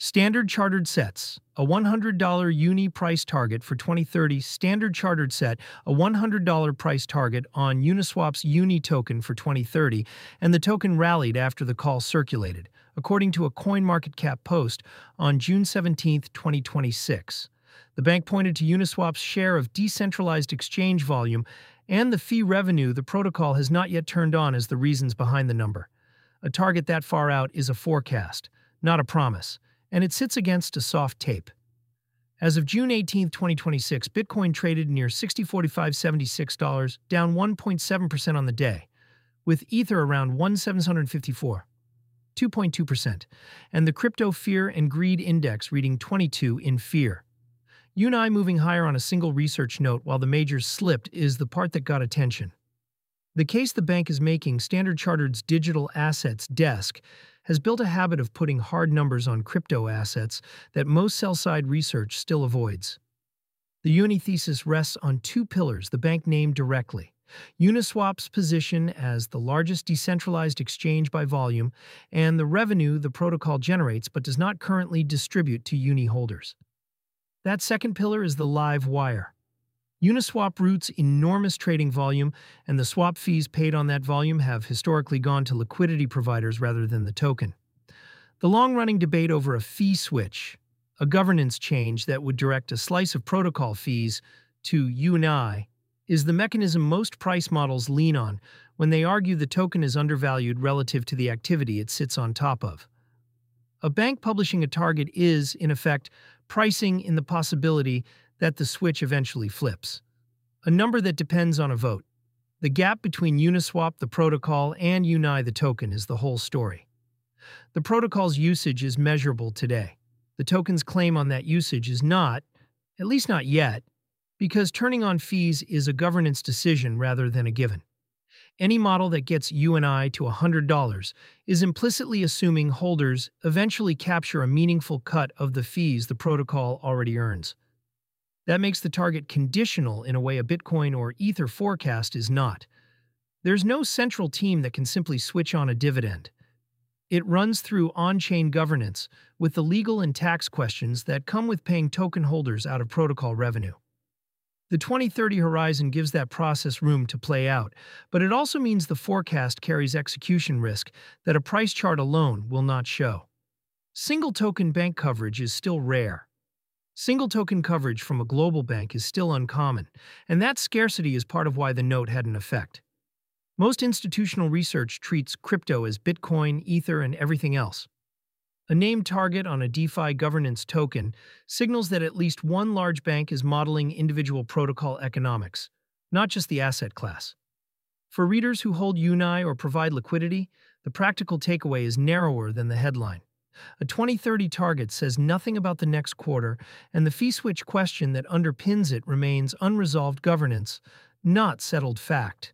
Standard Chartered sets a $100 uni price target for 2030. Standard Chartered set a $100 price target on Uniswap's uni token for 2030, and the token rallied after the call circulated, according to a CoinMarketCap post on June 17, 2026. The bank pointed to Uniswap's share of decentralized exchange volume and the fee revenue the protocol has not yet turned on as the reasons behind the number. A target that far out is a forecast, not a promise, and it sits against a soft tape. As of June 18, 2026, Bitcoin traded near $60.4576, down 1.7% on the day, with Ether around 1,754, 2.2%, and the Crypto Fear and Greed Index reading 22 in fear. UNI moving higher on a single research note while the majors slipped is the part that got attention. The case the bank is making, Standard Chartered's digital assets desk, has built a habit of putting hard numbers on crypto assets that most sell-side research still avoids. The Uni thesis rests on two pillars the bank named directly: Uniswap's position as the largest decentralized exchange by volume, and the revenue the protocol generates but does not currently distribute to Uni holders. That second pillar is the live wire. Uniswap routes enormous trading volume, and the swap fees paid on that volume have historically gone to liquidity providers rather than the token. The long-running debate over a fee switch, a governance change that would direct a slice of protocol fees to UNI, is the mechanism most price models lean on when they argue the token is undervalued relative to the activity it sits on top of. A bank publishing a target is, in effect, pricing in the possibility that the switch eventually flips. A number that depends on a vote. The gap between Uniswap, the protocol, and UNI, the token, is the whole story. The protocol's usage is measurable today. The token's claim on that usage is not, at least not yet, because turning on fees is a governance decision rather than a given. Any model that gets UNI to $100 is implicitly assuming holders eventually capture a meaningful cut of the fees the protocol already earns. That makes the target conditional in a way a Bitcoin or Ether forecast is not. There's no central team that can simply switch on a dividend. It runs through on-chain governance with the legal and tax questions that come with paying token holders out of protocol revenue. The 2030 horizon gives that process room to play out, but it also means the forecast carries execution risk that a price chart alone will not show. Single-token bank coverage is still rare. Single-token coverage from a global bank is still uncommon, and that scarcity is part of why the note had an effect. Most institutional research treats crypto as Bitcoin, Ether, and everything else. A named target on a DeFi governance token signals that at least one large bank is modeling individual protocol economics, not just the asset class. For readers who hold UNI or provide liquidity, the practical takeaway is narrower than the headline. A 2030 target says nothing about the next quarter, and the fee switch question that underpins it remains unresolved governance, not settled fact.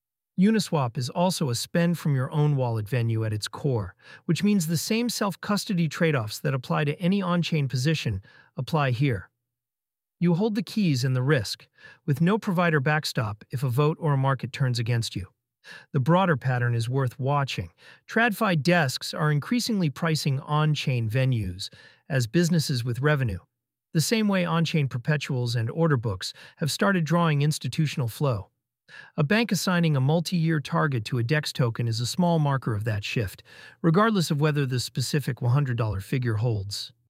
Uniswap is also a spend-from-your-own-wallet venue at its core, which means the same self-custody trade-offs that apply to any on-chain position apply here. You hold the keys and the risk, with no provider backstop if a vote or a market turns against you. The broader pattern is worth watching. TradFi desks are increasingly pricing on-chain venues as businesses with revenue, the same way on-chain perpetuals and order books have started drawing institutional flow. A bank assigning a multi-year target to a DEX token is a small marker of that shift, regardless of whether the specific $100 figure holds.